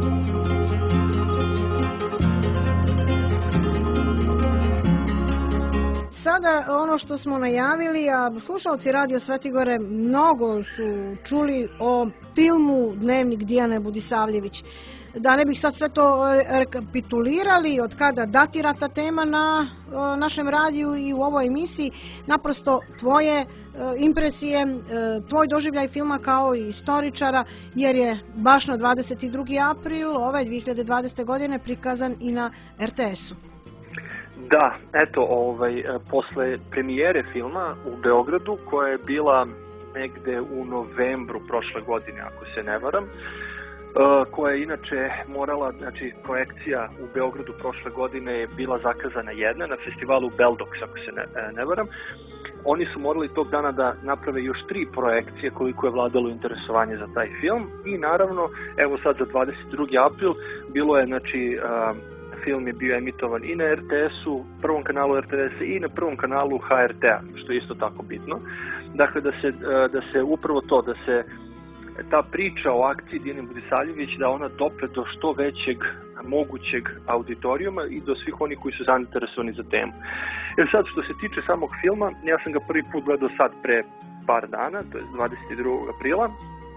Sada ono što smo najavili, a slušalci Radio Svetigore mnogo su čuli o filmu Dnevnik Dijane Budisavljević. Da ne bih sad sve to rekapitulirali od kada datira ta tema na našem radiju i u ovoj emisiji, naprosto tvoje impresije, tvoj doživljaj filma kao i istoričara, jer je baš na dvadeset drugi april ove dvije hiljade dvadesete. godine prikazan i na er te esu. Da, eto, ovaj, posle premijere filma u Beogradu, koja je bila negde u novembru prošle godine, ako se ne varam, koja je inače morala, znači projekcija u Beogradu prošle godine je bila zakazana jedna na festivalu Beldox, ako se ne, ne varam. Oni su morali tog dana da naprave još tri projekcije koliko je vladalo interesovanje za taj film i naravno, evo sad za dvadeset drugi april bilo je, znači, film je bio emitovan i na er te esu, prvom kanalu er te esa i na prvom kanalu ha er te a, što je isto tako bitno. Dakle, da se, da se upravo to, da se ta priča o akciji Dijane Budisavljević, da ona dopre do što većeg mogućeg auditorijuma i do svih onih koji su zainteresovani za temu. Jer sad, što se tiče samog filma, ja sam ga prvi put gledao sad pre par dana, to je dvadeset drugog aprila.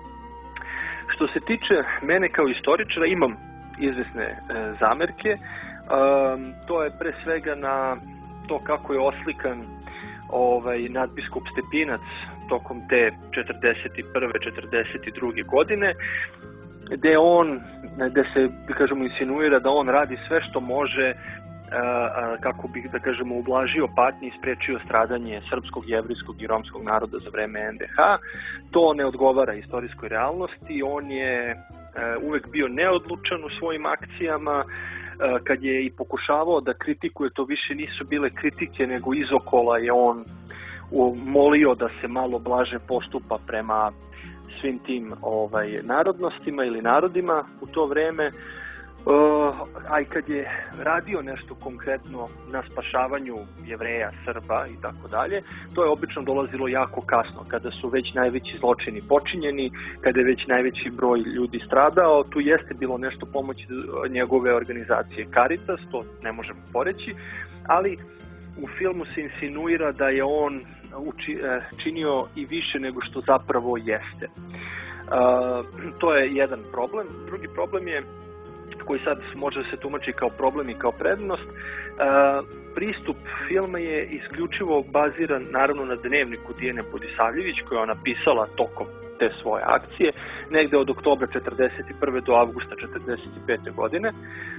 Što se tiče mene kao istoričara, imam izvesne e, zamerke. E, to je pre svega na to kako je oslikan ovaj, nadbiskup Stepinac tokom te četrdeset prve četrdeset druge godine, gde on, gde se, da kažemo, insinuira da on radi sve što može kako bi, da kažemo, ublažio patnje i sprečio stradanje srpskog, jevrijskog i romskog naroda za vreme en de ha. To ne odgovara istorijskoj realnosti. On je uvek bio neodlučan u svojim akcijama. Kad je i pokušavao da kritikuje, to više nisu bile kritike, nego izokola je on molio da se malo blaže postupa prema svim tim ovaj, narodnostima ili narodima u to vreme. Uh, a i kad je radio nešto konkretno na spašavanju Jevreja, Srba i tako dalje, to je obično dolazilo jako kasno, kada su već najveći zločini počinjeni, kada je već najveći broj ljudi stradao. Tu jeste bilo nešto pomoći njegove organizacije Caritas, to ne možemo poreći, ali u filmu se insinuira da je on uči, činio i više nego što zapravo jeste. Uh, to je jedan problem. Drugi problem je, koji sad može da se tumači kao problem i kao prednost, uh, pristup filma je isključivo baziran naravno na dnevniku Dijane Budisavljević, koju je ona pisala tokom te svoje akcije, negde od oktobra četrdeset prve do avgusta četrdeset pete godine.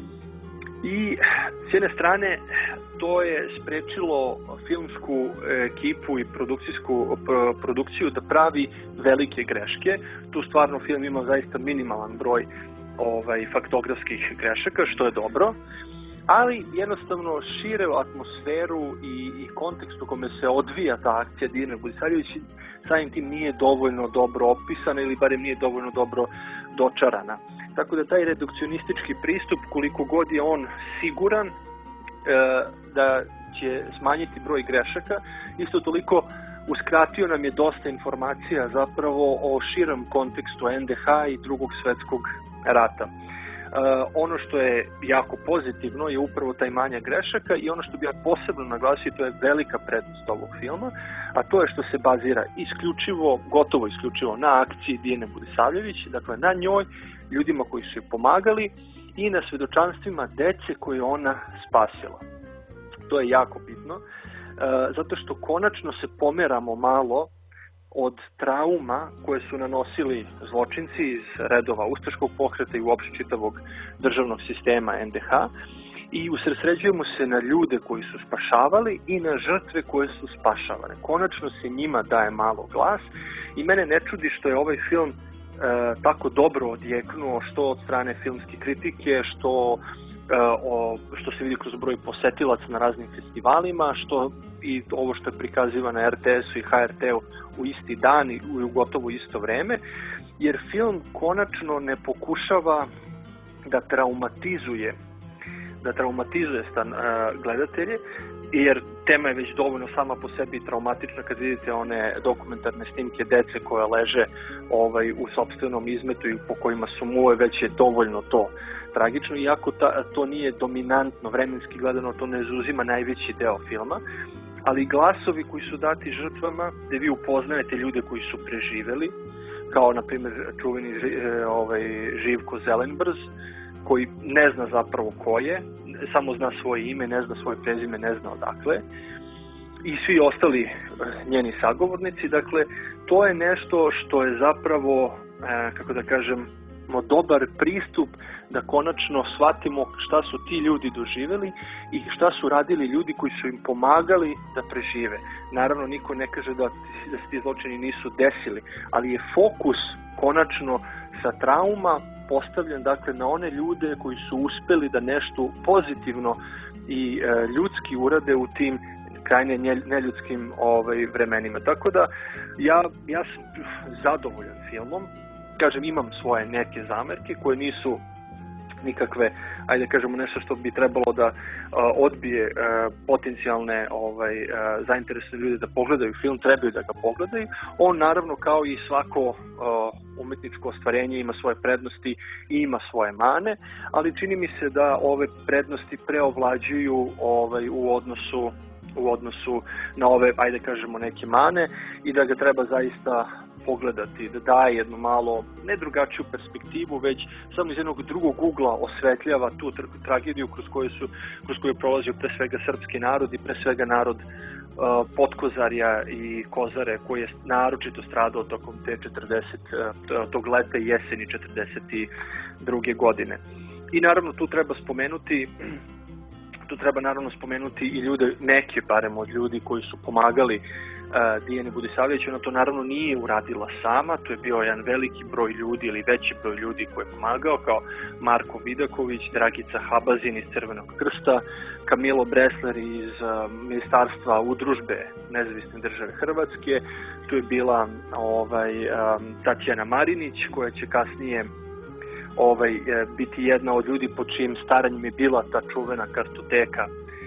I s jedne strane to je sprečilo filmsku ekipu i produkcijsku produkciju da pravi velike greške. Tu stvarno film ima zaista minimalan broj ovaj, faktografskih grešaka, što je dobro, ali jednostavno šire atmosferu i, i kontekst u kome se odvija ta akcija Dijane Budisavljević samim tim nije dovoljno dobro opisana ili barem nije dovoljno dobro dočarana. Tako da taj redukcionistički pristup, koliko god je on siguran e, da će smanjiti broj grešaka, isto toliko uskratio nam je dosta informacija zapravo o širem kontekstu en de ha i drugog svetskog rata. Uh, ono što je jako pozitivno je upravo taj manja grešaka i ono što bi ja posebno naglasio, to je velika prednost ovog filma, a to je što se bazira isključivo, gotovo isključivo na akciji Dijane Budisavljević, dakle na njoj, ljudima koji su joj pomagali i na svedočanstvima dece koje ona spasila. To je jako bitno, uh, zato što konačno se pomeramo malo od trauma koje su nanosili zločinci iz redova ustaškog pokreta i uopšte čitavog državnog sistema en de ha i usredsređujemo se na ljude koji su spašavali i na žrtve koje su spašavane. Konačno se njima daje malo glas i mene ne čudi što je ovaj film e, tako dobro odjeknuo, što od strane filmske kritike, što, e, o, što se vidi kroz broj posetilaca na raznim festivalima, što i ovo što je prikaziva na er te esu i ha er te u u isti dan i u gotovo isto vreme, jer film konačno ne pokušava da traumatizuje da traumatizuje stan, a, gledatelje, jer tema je već dovoljno sama po sebi traumatična kad vidite one dokumentarne snimke dece koja leže ovaj, u sopstvenom izmetu i po kojima su muve, već je dovoljno to tragično, iako ta, to nije dominantno, vremenski gledano to ne zauzima najveći deo filma, ali glasovi koji su dati žrtvama, gde vi upoznajete ljude koji su preživeli, kao na primjer čuveni ovaj, Živko Zelenbrz, koji ne zna zapravo ko je, samo zna svoje ime, ne zna svoje prezime, ne zna odakle, i svi ostali njeni sagovornici. Dakle, to je nešto što je zapravo, kako da kažem, dobar pristup da konačno shvatimo šta su ti ljudi doživeli i šta su radili ljudi koji su im pomagali da prežive. Naravno, niko ne kaže da, da se ti zločini nisu desili, ali je fokus konačno sa trauma postavljen, dakle, na one ljude koji su uspeli da nešto pozitivno i e, ljudski urade u tim krajne neljudskim ovaj, vremenima. Tako da ja, ja sam zadovoljan filmom. Kažem, imam svoje neke zamerke koje nisu nikakve, ajde kažemo, nešto što bi trebalo da uh, odbije uh, potencijalne ovaj, uh, zainteresovane ljude da pogledaju film, trebaju da ga pogledaju. On naravno kao i svako uh, umetničko ostvarenje ima svoje prednosti i ima svoje mane, ali čini mi se da ove prednosti preovlađuju ovaj, u odnosu u odnosu na ove, ajde kažemo, neke mane i da ga treba zaista pogledati, da daje jednu malo, ne drugačiju perspektivu, već samo iz jednog drugog ugla osvetljava tu tra- tragediju kroz koju su, kroz koju je prolazio pre svega srpski narod i pre svega narod uh, Potkozarja i Kozare, koji je naročito stradao tokom te četrdeset, uh, tog leta i jeseni četrdeset druge godine. I naravno tu treba spomenuti tu treba naravno spomenuti i ljude, neke barem od ljudi koji su pomagali uh, Dijani Budisavljević. Ona to naravno nije uradila sama, to je bio jedan veliki broj ljudi ili veći broj ljudi koji je pomagao, kao Marko Vidaković, Dragica Habazin iz Crvenog krsta, Kamilo Bresler iz uh, Ministarstva udružbe Nezavisne države Hrvatske, tu je bila ovaj, um, Tatjana Marinić, koja će kasnije ovaj, biti jedna od ljudi pod čijim staranjem je bila ta čuvena kartoteka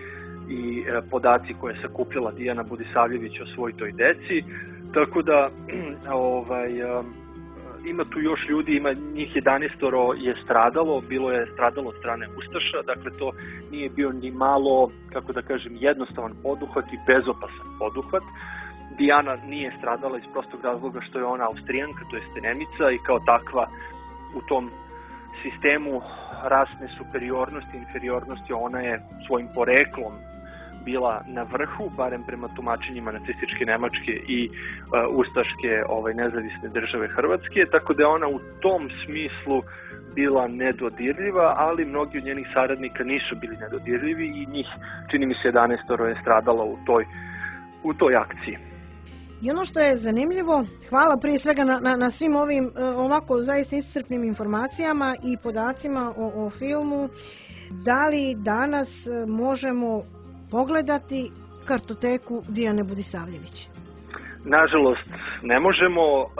i e, podaci koje je sakupljala Dijana Budisavljević o svojoj deci. Tako da ovaj, e, ima tu još ljudi, ima njih jedanaest je stradalo, bilo je stradalo od strane Ustaša, dakle to nije bio ni malo, kako da kažem, jednostavan poduhvat i bezopasan poduhvat. Dijana nije stradala iz prostog razloga što je ona Austrijanka, to jest Nemica, i kao takva u tom sistemu rasne superiornosti i inferiornosti ona je svojim poreklom bila na vrhu, barem prema tumačenjima nacističke Nemačke i uh, ustaške ovaj, nezavisne države Hrvatske, tako da je ona u tom smislu bila nedodirljiva, ali mnogi od njenih saradnika nisu bili nedodirljivi i njih, čini mi se, jedanaest je stradalo u toj, u toj akciji. I ono što je zanimljivo, hvala prije svega na, na, na svim ovim ovako zaista iscrpnim informacijama i podacima o, o filmu. Da li danas možemo pogledati kartoteku Dijane Budisavljević? Nažalost, ne možemo.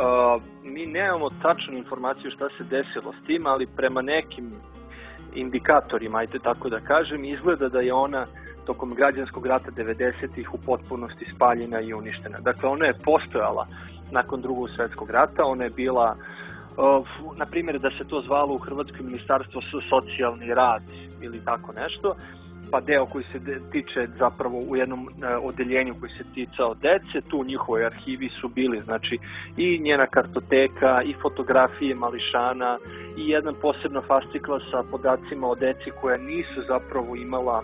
Mi nemamo tačnu informaciju šta se desilo s tim, ali prema nekim indikatorima, ajte tako da kažem, izgleda da je ona tokom građanskog rata devedesetih u potpunosti spaljena i uništena. Dakle, ona je postojala nakon drugog svjetskog rata, ona je bila, uh, na primjer, da se to zvalo u Hrvatskoj ministarstvo socijalni rad ili tako nešto, pa deo koji se de, tiče zapravo u jednom uh, odeljenju koji se ticao dece, tu u njihovoj arhivi su bili, znači, i njena kartoteka, i fotografije mališana, i jedan posebno fascikla sa podacima o deci koja nisu zapravo imala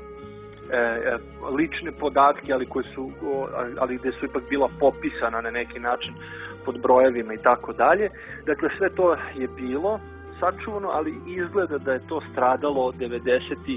E, lične podatke, ali koje su ali gde su ipak bila popisana na neki način pod brojevima i tako dalje. Dakle, sve to je bilo sačuvano, ali izgleda da je to stradalo od devedesetih.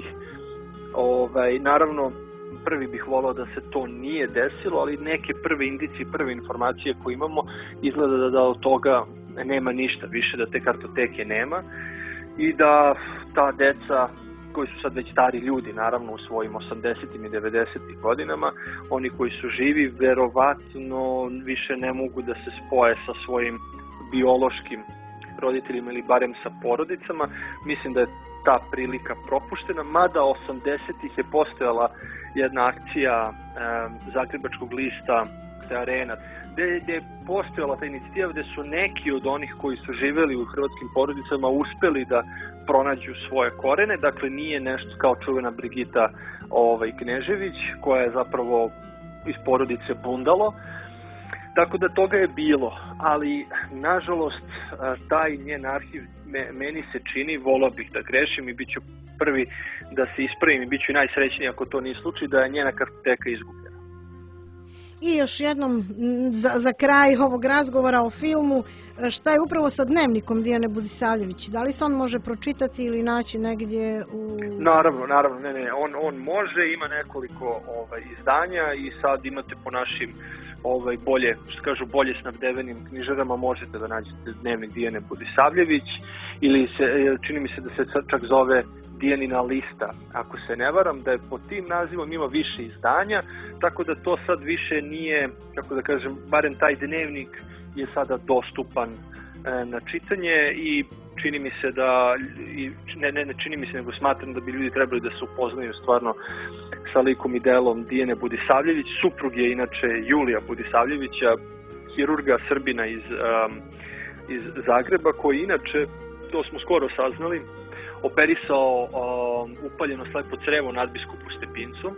Ovaj, naravno, prvi bih volao da se to nije desilo, ali neke prve indicije, prve informacije koje imamo, izgleda da, da od toga nema ništa više, da te kartoteke nema i da ta deca koji su sad već stari ljudi, naravno u svojim osamdesetim i devedesetim godinama, oni koji su živi, verovatno više ne mogu da se spoje sa svojim biološkim roditeljima ili barem sa porodicama. Mislim da je ta prilika propuštena, mada osamdesetih je postojala jedna akcija e, Zagrebačkog lista Arena, gde, gde je postojala ta inicijativa gde su neki od onih koji su živeli u hrvatskim porodicama uspeli da pronađu svoje korene, dakle nije nešto kao čuvena Brigita ovaj, Knežević koja je zapravo iz porodice Bundalo, tako da toga je bilo, ali nažalost taj njen arhiv me, meni se čini, volao bih da grešim i bit ću prvi da se ispravim i bit ću najsrećniji ako to nije slučaj, da je njena kartoteka izgubljena. I još jednom za, za kraj ovog razgovora o filmu, šta je upravo sa dnevnikom Dijane Budisavljević? Da li se on može pročitati ili naći negdje u... Naravno, naravno, ne, ne, on, on može, ima nekoliko ovaj, izdanja i sad imate po našim ovaj, bolje, što kažu, bolje snabdevenim knjižarama možete da nađete dnevnik Dijane Budisavljević ili se, čini mi se da se čak zove Dijanina lista, ako se ne varam, da je pod tim nazivom ima više izdanja, tako da to sad više nije, kako da kažem, barem taj dnevnik je sada dostupan e, na čitanje i čini mi se da, i, ne, ne, ne čini mi se, nego smatram da bi ljudi trebali da se upoznaju stvarno sa likom i delom Dijane Budisavljević. Suprug je inače Julija Budisavljevića, hirurga Srbina iz, um, iz Zagreba, koji inače, to smo skoro saznali, operisao um, upaljeno slepo crevo nadbiskupu Stepincu,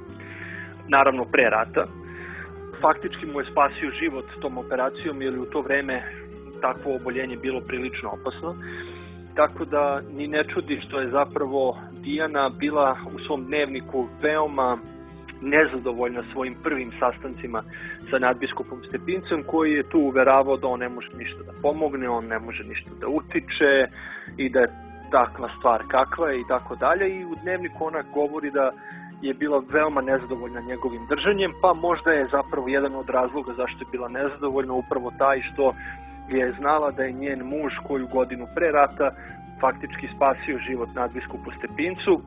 naravno pre rata. Faktički mu je spasio život tom operacijom, jer u to vreme takvo oboljenje bilo prilično opasno. Tako da ni ne čudi što je zapravo Dijana bila u svom dnevniku veoma nezadovoljna svojim prvim sastancima sa nadbiskupom Stepincem, koji je tu uveravao da on ne može ništa da pomogne, on ne može ništa da utiče i da je takva stvar kakva je i tako dalje. I u dnevniku ona govori da je bila veoma nezadovoljna njegovim držanjem, pa možda je zapravo jedan od razloga zašto je bila nezadovoljna upravo taj što je znala da je njen muž koju godinu pre rata faktički spasio život nadbiskupu Stepincu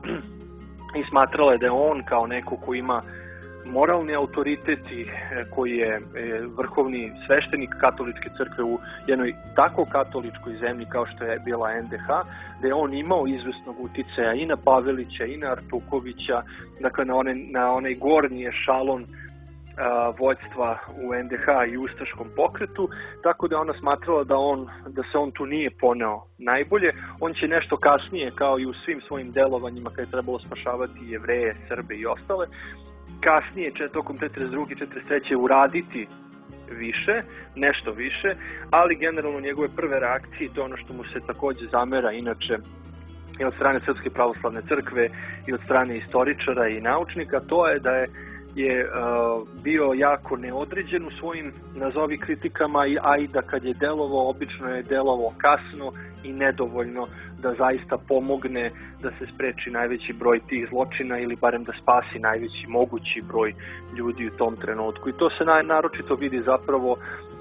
i smatrala je da je on kao neko ko ima moralni autoritet i koji je vrhovni sveštenik katoličke crkve u jednoj tako katoličkoj zemlji kao što je bila en de ha, da je on imao izvesnog uticaja i na Pavelića i na Artukovića, dakle na onaj, na onaj gornji ešalon a, vođstva u en de ha i ustaškom pokretu, tako da ona smatrala da, on, da se on tu nije poneo najbolje. On će nešto kasnije, kao i u svim svojim delovanjima kada je trebalo spašavati Jevreje, Srbe i ostale, kasnije, tokom četrdeset druge četrdeset treće uraditi više, nešto više, ali generalno njegove prve reakcije, to je ono što mu se takođe zamera inače i od strane Srpske pravoslavne crkve i od strane istoričara i naučnika, to je da je, je uh, bio jako neodređen u svojim nazovi kritikama, a i da kad je delovao, obično je delovao kasno i nedovoljno da zaista pomogne da se spreči najveći broj tih zločina ili barem da spasi najveći mogući broj ljudi u tom trenutku. I to se naročito vidi zapravo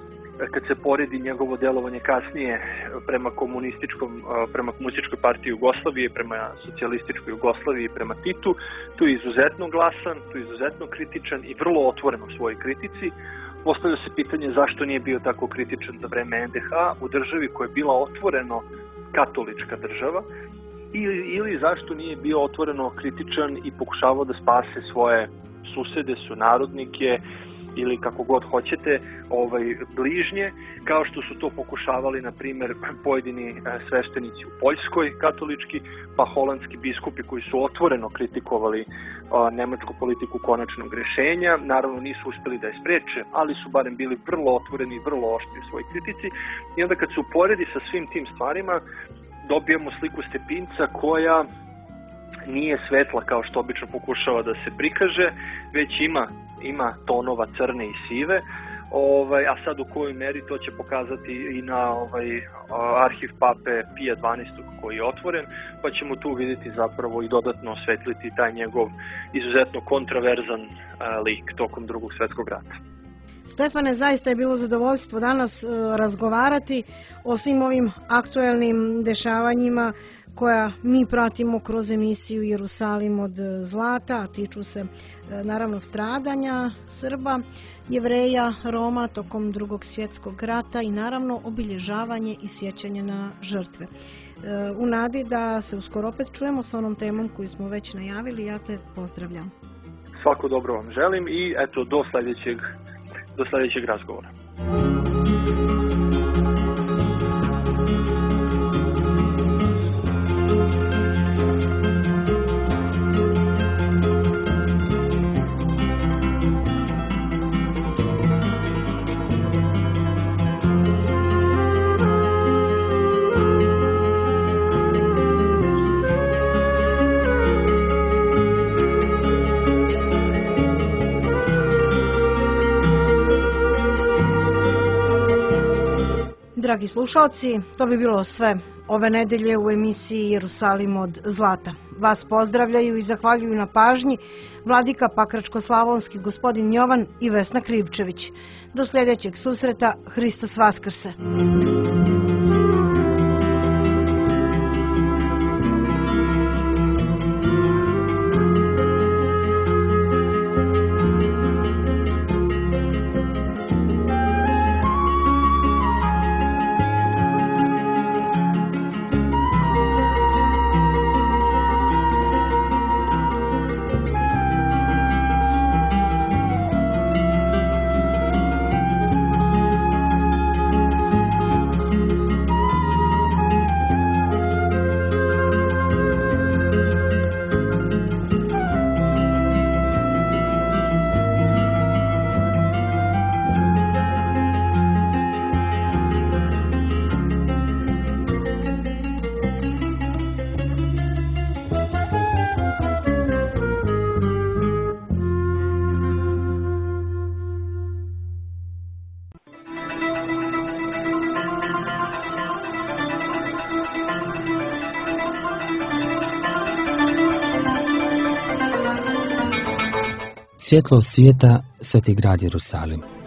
kad se poredi njegovo delovanje kasnije prema komunističkom, prema komunističkoj partiji Jugoslavije, prema socijalističkoj Jugoslaviji, prema Titu. Tu je izuzetno glasan, tu je izuzetno kritičan i vrlo otvoren u svojoj kritici. Postavlja se pitanje zašto nije bio tako kritičan za vreme en de ha u državi koja je bila otvoreno katolička država, ili, ili zašto nije bio otvoreno kritičan i pokušavao da spase svoje susede, sunarodnike ili kako god hoćete, ovaj, bližnje, kao što su to pokušavali, na primjer, pojedini sveštenici u Poljskoj katolički, pa holandski biskupi koji su otvoreno kritikovali a, nemačku politiku konačnog rešenja. Naravno nisu uspeli da je spreče, ali su barem bili vrlo otvoreni i vrlo oštri u svojoj kritici. I onda kad se uporedi sa svim tim stvarima, dobijemo sliku Stepinca koja nije svetla kao što obično pokušava da se prikaže, već ima ima tonova crne i sive, ovaj, a sad u kojoj meri to će pokazati i na ovaj, arhiv pape Pija dvanaestog koji je otvoren, pa ćemo tu vidjeti zapravo i dodatno osvetliti taj njegov izuzetno kontraverzan uh, lik tokom drugog svetskog rata. Stefane, zaista je bilo zadovoljstvo danas uh, razgovarati o svim ovim aktuelnim dešavanjima koja mi pratimo kroz emisiju Jerusalim od zlata, a tiču se naravno stradanja Srba, Jevreja, Roma tokom drugog svjetskog rata i naravno obilježavanje i sjećanje na žrtve. u nadi da se uskoro opet čujemo sa onom temom koju smo već najavili. Ja te pozdravljam. Svako dobro vam želim i eto do sljedećeg, do sljedećeg razgovora. Dragi slušalci, to bi bilo sve ove nedelje u emisiji Jerusalim od zlata. Vas pozdravljaju i zahvaljuju na pažnji vladika Pakračko-slavonski gospodin Jovan i Vesna Krivčević. Do sljedećeg susreta, Hristos Vaskrse! Svjetlo svijeta, sveti grad Jerusalim.